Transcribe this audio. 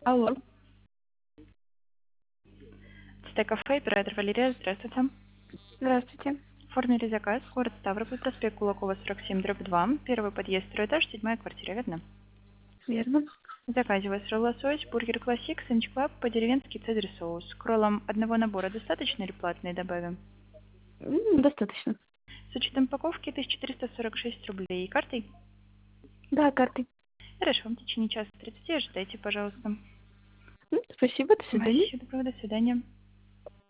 Алло. Кафе, оператор Валерия, здравствуйте. Здравствуйте. Оформили заказ, город Ставрополь, проспект Кулакова, 47/2, первый подъезд, второй этаж, 7-я квартира, верно? Верно. В заказе у вас лосось, бургер классик, сэндвич клаб, по-деревенски цезарь соус. К роллам одного набора достаточно или платные добавим? Достаточно. С учетом упаковки 1346 рублей. Картой? Да, картой. Хорошо, в течение часа 30 ожидайте, пожалуйста. Спасибо, до свидания. Спасибо, до свидания.